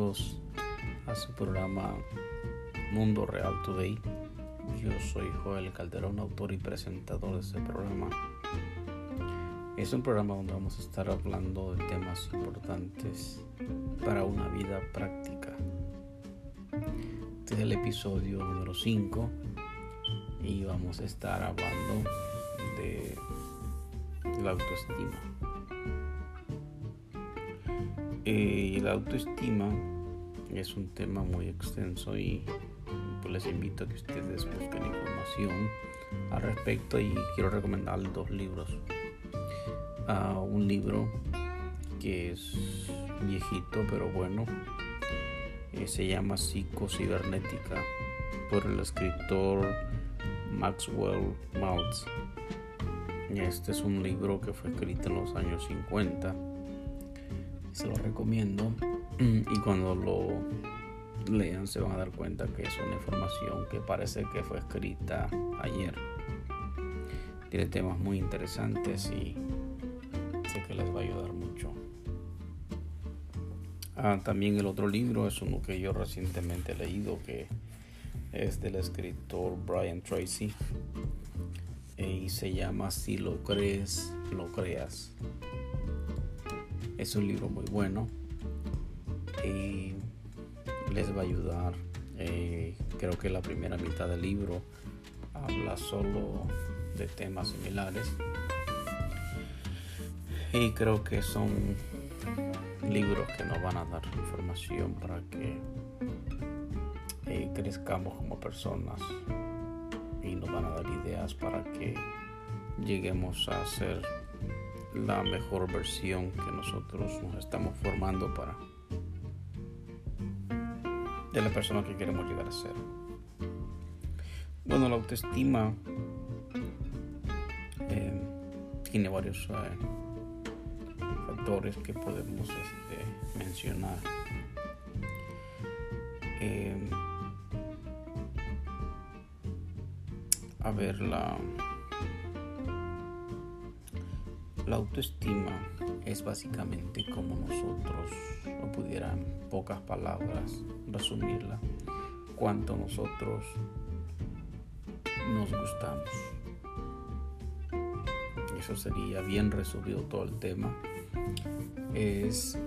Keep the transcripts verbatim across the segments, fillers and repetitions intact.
bienvenidos a su programa Mundo Real Today. Yo soy Joel Calderón, autor y presentador de este programa. Es un programa donde vamos a estar hablando de temas importantes para una vida práctica. Este es el episodio número cinco y vamos a estar hablando de la autoestima. Eh, la autoestima es un tema muy extenso y pues les invito a que ustedes busquen información al respecto, y quiero recomendar dos libros. Uh, un libro que es viejito pero bueno, eh, se llama Psicocibernética, por el escritor Maxwell Maltz. Este es un libro que fue escrito en los años cincuenta. Se lo recomiendo, y cuando lo lean se van a dar cuenta que es una información que parece que fue escrita ayer. Tiene temas muy interesantes y sé que les va a ayudar mucho. Ah, también el otro libro es uno que yo recientemente he leído, que es del escritor Brian Tracy, y se llama Si lo crees, lo creas. Es un libro muy bueno y les va a ayudar. Eh, creo que la primera mitad del libro habla solo de temas similares, y creo que son libros que nos van a dar información para que eh, crezcamos como personas, y nos van a dar ideas para que lleguemos a ser la mejor versión que nosotros nos estamos formando para de la persona que queremos llegar a ser. Bueno, la autoestima eh, tiene varios eh, factores que podemos este, mencionar. Eh, a ver, la La autoestima es básicamente como nosotros, no pudiera en pocas palabras resumirla, cuánto nosotros nos gustamos. Eso sería bien resumido todo el tema. Es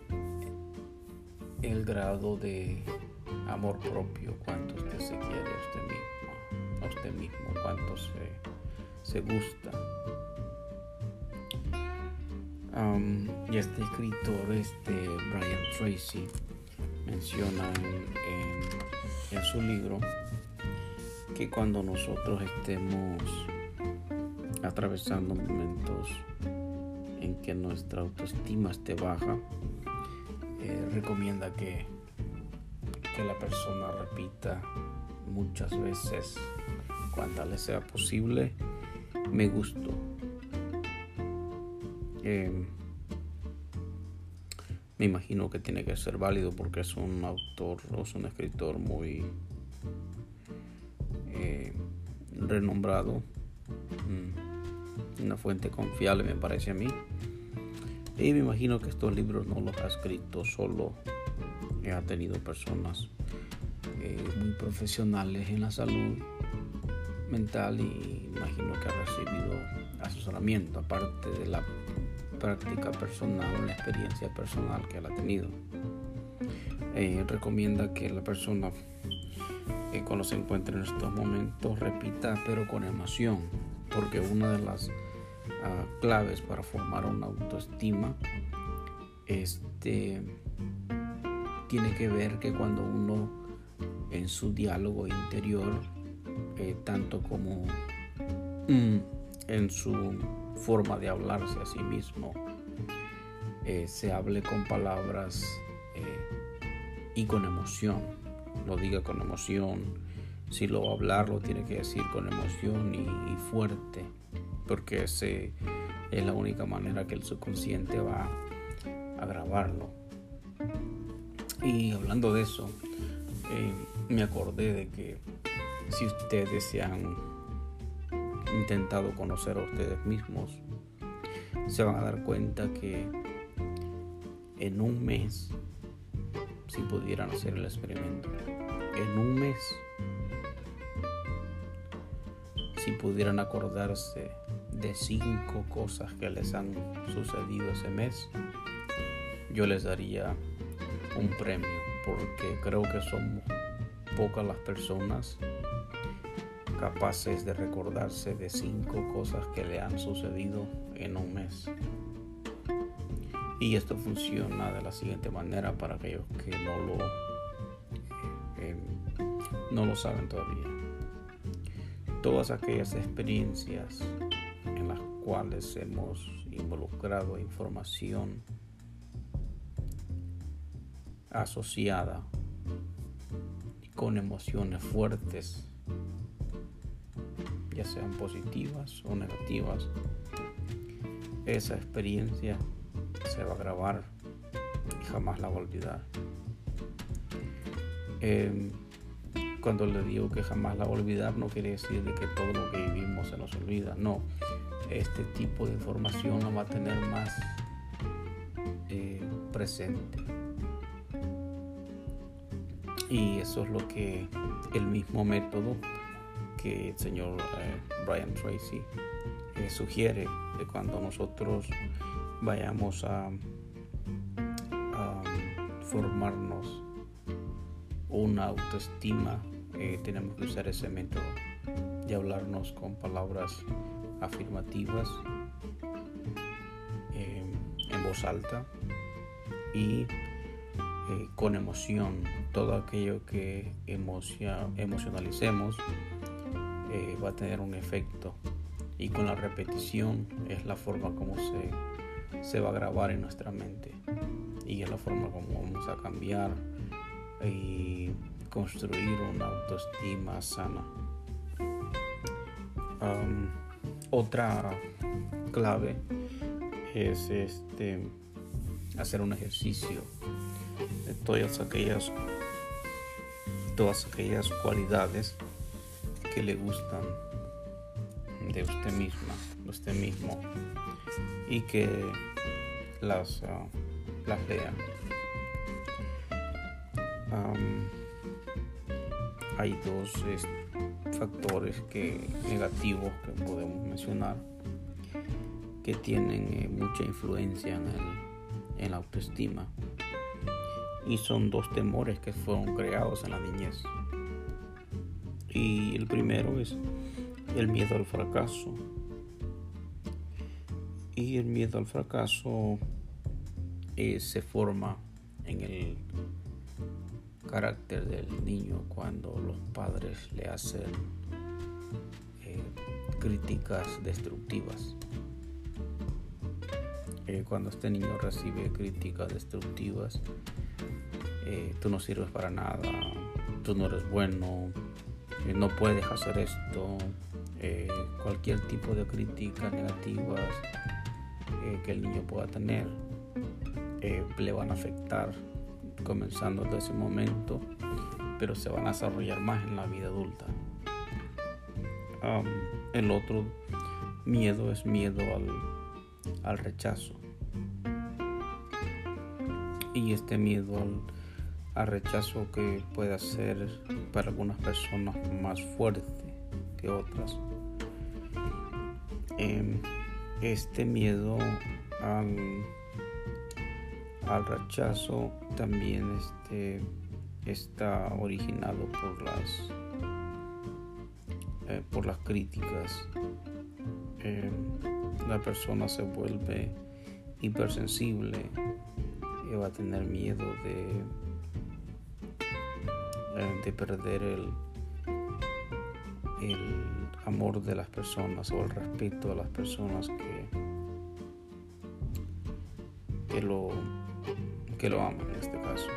el grado de amor propio, cuánto usted se quiere a usted mismo, a usted mismo, cuánto se, se gusta. Um, y este escritor, este Brian Tracy, menciona en, en, en su libro que cuando nosotros estemos atravesando momentos en que nuestra autoestima esté baja, eh, recomienda que, que la persona repita muchas veces, cuantas le sea posible, me gusto. Eh, me imagino que tiene que ser válido porque es un autor o es un escritor muy eh, renombrado, mm, una fuente confiable me parece a mí, y me imagino que estos libros no los ha escrito solo, eh, ha tenido personas eh, muy profesionales en la salud mental, y imagino que ha recibido asesoramiento aparte de la práctica personal, la experiencia personal que él ha tenido. Eh, recomienda que la persona eh, cuando se encuentre en estos momentos repita, pero con emoción, porque una de las uh, claves para formar una autoestima este, tiene que ver que cuando uno en su diálogo interior, eh, tanto como mm, en su forma de hablarse a sí mismo, eh, se hable con palabras eh, y con emoción, lo diga con emoción. Si lo va a hablar, lo tiene que decir con emoción y, y fuerte, porque ese es la única manera que el subconsciente va a grabarlo. Y hablando de eso, eh, me acordé de que si ustedes se han intentado conocer a ustedes mismos, se van a dar cuenta que en un mes si pudieran hacer el experimento en un mes, si pudieran acordarse de cinco cosas que les han sucedido ese mes, yo les daría un premio, porque creo que son pocas las personas capaces de recordarse de cinco cosas que le han sucedido en un mes. Y esto funciona de la siguiente manera para aquellos que no lo eh, no lo saben todavía. Todas aquellas experiencias en las cuales hemos involucrado información asociada con emociones fuertes, ya sean positivas o negativas, esa experiencia se va a grabar y jamás la va a olvidar. Eh, cuando le digo que jamás la va a olvidar, no quiere decir de que todo lo que vivimos se nos olvida. No, este tipo de información la va a tener más eh, presente. Y eso es lo que el mismo método que el señor eh, Brian Tracy eh, sugiere, de cuando nosotros vayamos a, a formarnos una autoestima, eh, tenemos que usar ese método de hablarnos con palabras afirmativas eh, en voz alta y eh, con emoción. Todo aquello que emocia, emocionalicemos eh, va a tener un efecto, y con la repetición es la forma como se, se va a grabar en nuestra mente, y es la forma como vamos a cambiar y construir una autoestima sana. Um, otra clave es este hacer un ejercicio de todas aquellas todas aquellas cualidades que le gustan de usted misma, de usted mismo, y que las, uh, las lea. Um, hay dos es, factores que, negativos que podemos mencionar, que tienen eh, mucha influencia en, el, en la autoestima, y son dos temores que fueron creados en la niñez. Y el primero es el miedo al fracaso. Y el miedo al fracaso eh, se forma en el carácter del niño cuando los padres le hacen eh, críticas destructivas. Eh, cuando este niño recibe críticas destructivas, eh, tú no sirves para nada, tú no eres bueno, eh, no puedes hacer esto, eh, cualquier tipo de críticas negativas eh, que el niño pueda tener eh, le van a afectar comenzando desde ese momento, pero se van a desarrollar más en la vida adulta. Um, el otro miedo es miedo al, al rechazo, y este miedo al, al rechazo que puede ser para algunas personas más fuerte que otras. Eh, este miedo al al rechazo también este, está originado por las eh, por las críticas. Eh, la persona se vuelve hipersensible y va a tener miedo de, eh, de perder el, el amor de las personas o el respeto a las personas que, que lo que lo aman en este caso.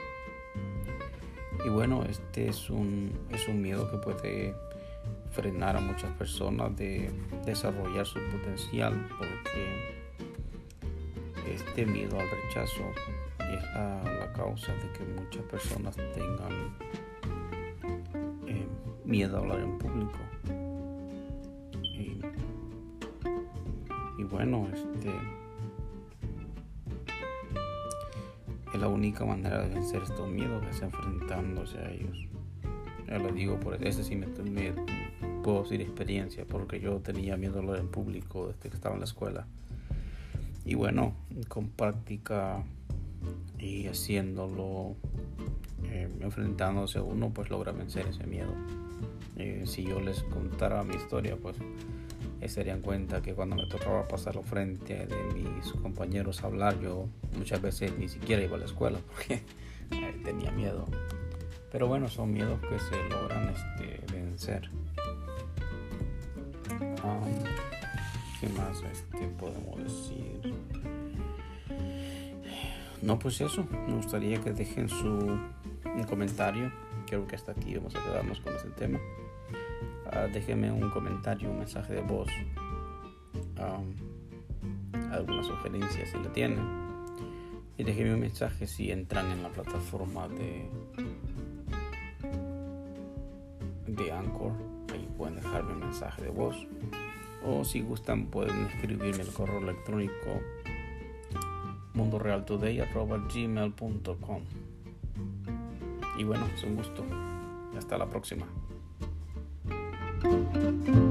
Y bueno, este es un es un miedo que puede frenar a muchas personas de desarrollar su potencial, porque este miedo al rechazo es la, la causa de que muchas personas tengan eh, miedo a hablar en público. Y, y bueno, este es la única manera de vencer estos miedos, es enfrentándose a ellos. Ya lo digo, por ese sí me, me puedo decir experiencia, porque yo tenía miedo a hablar en público desde que estaba en la escuela. Y bueno, con práctica y haciéndolo, eh, enfrentándose a uno, pues logra vencer ese miedo. Eh, si yo les contara mi historia, pues eh, se darían cuenta que cuando me tocaba pasar al frente de mis compañeros a hablar, yo muchas veces ni siquiera iba a la escuela porque eh, tenía miedo. Pero bueno, son miedos que se logran este, vencer. Um, ¿Qué más este, podemos decir? No, pues eso. Me gustaría que dejen su un comentario. Creo que hasta aquí vamos a quedarnos con este tema. Uh, déjenme un comentario, un mensaje de voz, um, alguna sugerencia si la tienen. Y déjenme un mensaje si entran en la plataforma de de Anchor. Ahí pueden dejarme un mensaje de voz, o si gustan pueden escribirme el correo electrónico mundorealtoday arroba gmail punto com. Y bueno, es un gusto. Hasta la próxima.